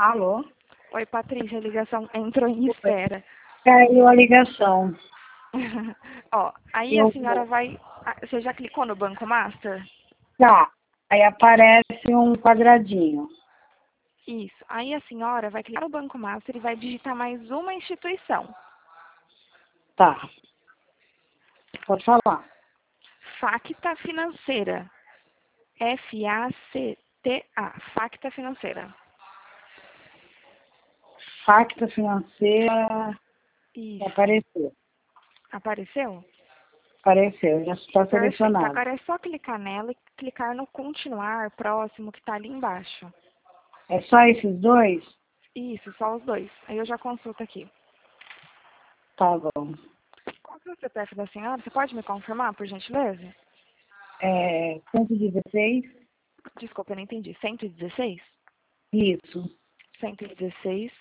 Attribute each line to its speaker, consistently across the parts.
Speaker 1: Alô?
Speaker 2: Oi, Patrícia, a ligação entrou em
Speaker 1: Oi.
Speaker 2: espera.
Speaker 1: Caiu a ligação.
Speaker 2: Ó, aí a
Speaker 1: Eu
Speaker 2: senhora vai... Você já clicou no Banco Master?
Speaker 1: Tá. Aí aparece um quadradinho.
Speaker 2: Isso. Aí a senhora vai clicar no Banco Master e vai digitar mais uma instituição.
Speaker 1: Tá. Pode falar.
Speaker 2: Facta Financeira. Facta. Facta Financeira.
Speaker 1: Facta financeira.
Speaker 2: Isso.
Speaker 1: Apareceu.
Speaker 2: Apareceu?
Speaker 1: Apareceu. Já está
Speaker 2: Perfeito.
Speaker 1: selecionado.
Speaker 2: Agora é só clicar nela e clicar no continuar próximo que está ali embaixo.
Speaker 1: É só esses dois?
Speaker 2: Isso, só os dois. Aí eu já consulto aqui.
Speaker 1: Tá bom.
Speaker 2: Qual que é o CPF da senhora? Você pode me confirmar, por gentileza?
Speaker 1: 116?
Speaker 2: Desculpa, eu não entendi. 116?
Speaker 1: Isso.
Speaker 2: 116.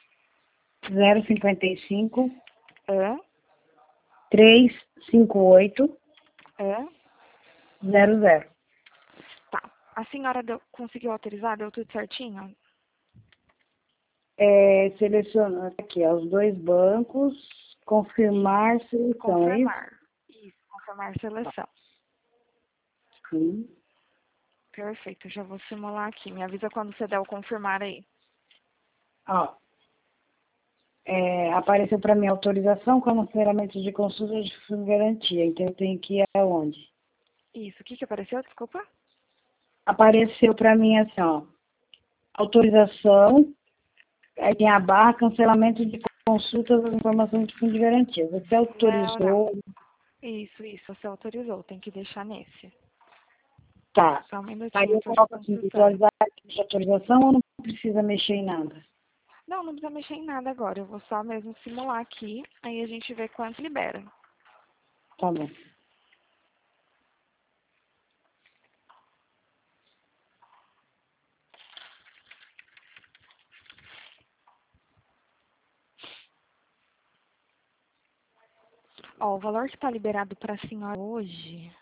Speaker 1: 055
Speaker 2: Hã?
Speaker 1: 358
Speaker 2: Hã?
Speaker 1: 00.
Speaker 2: Tá. A senhora conseguiu autorizar? Deu tudo certinho?
Speaker 1: Selecionando aqui, ó, os dois bancos. Confirmar seleção, é isso?
Speaker 2: Confirmar. Isso, confirmar seleção.
Speaker 1: Sim.
Speaker 2: Perfeito, eu já vou simular aqui. Me avisa quando você der o confirmar aí.
Speaker 1: Ó, apareceu para mim autorização com aconselhamento de consulta de fundo de garantia. Então eu tenho que ir aonde?
Speaker 2: Isso, o que apareceu? Desculpa.
Speaker 1: Apareceu para mim assim, ó, autorização, aí tem a barra cancelamento de consultas das informações de fundo de garantia. Você
Speaker 2: Não.
Speaker 1: autorizou?
Speaker 2: Isso, você autorizou. Tem que deixar nesse.
Speaker 1: Tá.
Speaker 2: Só um
Speaker 1: Aí
Speaker 2: minutinho,
Speaker 1: eu
Speaker 2: eu tô
Speaker 1: coloco assim,
Speaker 2: consultando.
Speaker 1: visualizar de autorização ou não precisa mexer em nada?
Speaker 2: Não, não precisa mexer em nada agora. Eu vou só mesmo simular aqui. Aí a gente vê quanto libera.
Speaker 1: Tá bom.
Speaker 2: Ó, o valor que está liberado para a senhora hoje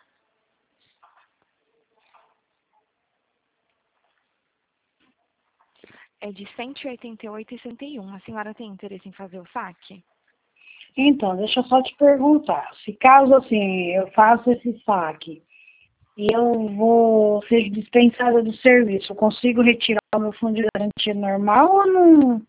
Speaker 2: é de 188,61. A senhora tem interesse em fazer o saque?
Speaker 1: Então, deixa eu só te perguntar. Se caso assim, eu faço esse saque e eu vou ser dispensada do serviço, eu consigo retirar o meu fundo de garantia normal ou não?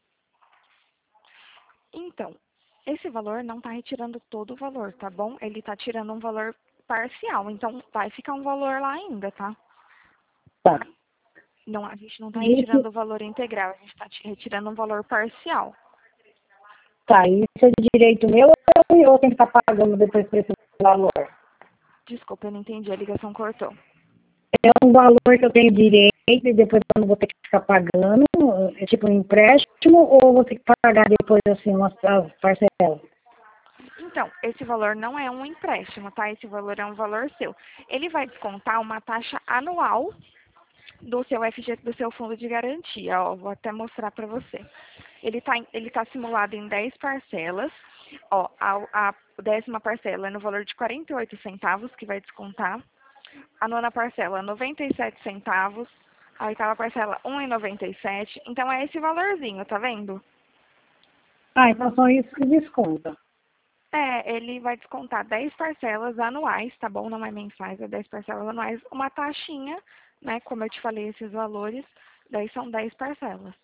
Speaker 2: Então, esse valor não está retirando todo o valor, tá bom? Ele está tirando um valor parcial. Então, vai ficar um valor lá ainda, tá?
Speaker 1: Tá.
Speaker 2: Não, a gente não está
Speaker 1: E esse,
Speaker 2: retirando o valor integral. A gente está retirando um valor parcial.
Speaker 1: tá, isso é de direito meu ou eu tenho que estar pagando depois por esse valor?
Speaker 2: Desculpa, eu não entendi. A ligação cortou.
Speaker 1: É um valor que eu tenho direito e depois eu não vou ter que ficar pagando, é tipo um empréstimo, ou eu vou ter que pagar depois assim umas parcelas?
Speaker 2: Então, esse valor não é um empréstimo, tá? Esse valor é um valor seu. Ele vai descontar uma taxa anual do seu do seu fundo de garantia. Ó, vou até mostrar para você. Ele tá simulado em 10 parcelas. Ó, a 10ª parcela é no valor de 48 centavos, que vai descontar. A 9ª parcela, 97 centavos. A 8ª parcela, 1,97. Então, é esse valorzinho, tá vendo?
Speaker 1: Ah, então são isso que desconta.
Speaker 2: Ele vai descontar 10 parcelas anuais, tá bom? Não é mensais, é 10 parcelas anuais. Uma taxinha, né? Como eu te falei, esses valores, daí são 10 parcelas.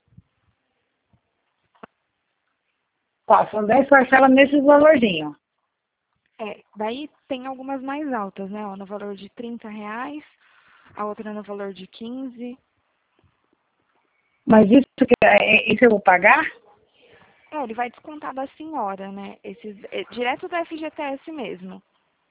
Speaker 1: Tá, são 10 parcelas nesses valorzinhos.
Speaker 2: Daí tem algumas mais altas, né? Ó, no valor de R$ 30, a outra no valor de 15.
Speaker 1: Mas isso eu vou pagar?
Speaker 2: Ele vai descontar da senhora, né? Direto do FGTS mesmo.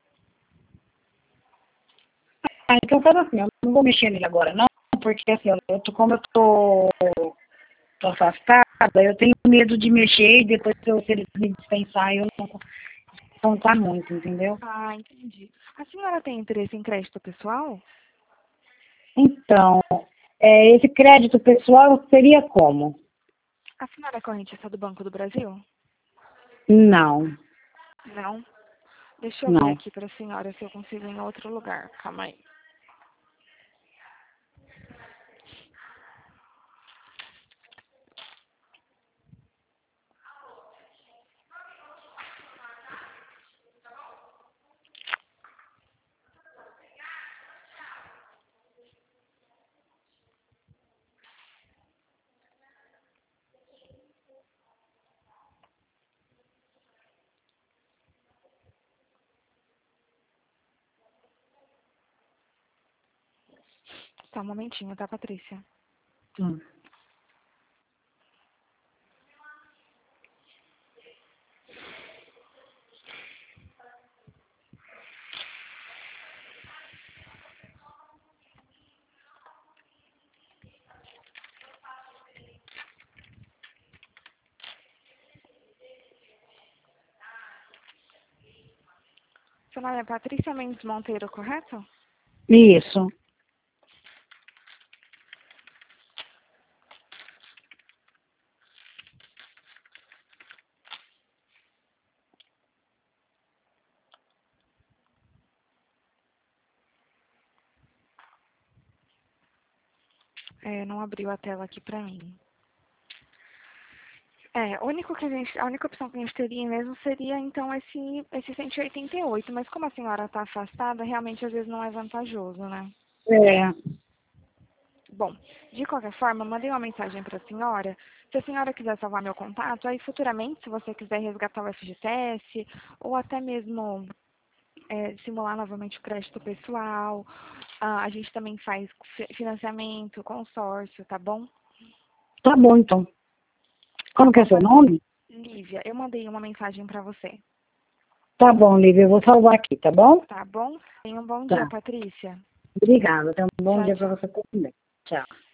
Speaker 1: Ah, então faz assim, eu não vou mexer nele agora não, porque assim, como eu tô afastada, eu tenho medo de mexer e depois se eles me dispensar, eu não contar muito, entendeu?
Speaker 2: Ah, entendi. A senhora tem interesse em crédito pessoal?
Speaker 1: Então, esse crédito pessoal seria como?
Speaker 2: A senhora é correntista do Banco do Brasil?
Speaker 1: Não,
Speaker 2: Não. Deixa eu ver
Speaker 1: não.
Speaker 2: aqui para a senhora se eu consigo em outro lugar. Calma aí. Só um momentinho, tá, Patrícia?
Speaker 1: Hum.
Speaker 2: Seu nome é Patrícia Mendes Monteiro, correto?
Speaker 1: Isso.
Speaker 2: Não abriu a tela aqui pra mim. A única opção que a gente teria mesmo seria, então, esse 188, mas como a senhora está afastada, realmente às vezes não é vantajoso, né?
Speaker 1: É.
Speaker 2: Bom, de qualquer forma, mandei uma mensagem para a senhora. Se a senhora quiser salvar meu contato, aí futuramente, se você quiser resgatar o FGTS, ou até mesmo simular novamente o crédito pessoal, a gente também faz financiamento, consórcio, tá bom?
Speaker 1: Tá bom, então. Como que é seu nome?
Speaker 2: Lívia, eu mandei uma mensagem para você.
Speaker 1: Tá bom, Lívia, eu vou salvar aqui, tá bom?
Speaker 2: Tá bom? Tenha um bom
Speaker 1: Tá.
Speaker 2: dia, Patrícia.
Speaker 1: Obrigada. Tenha um bom
Speaker 2: Tchau,
Speaker 1: dia para
Speaker 2: tchau.
Speaker 1: você também. Tchau.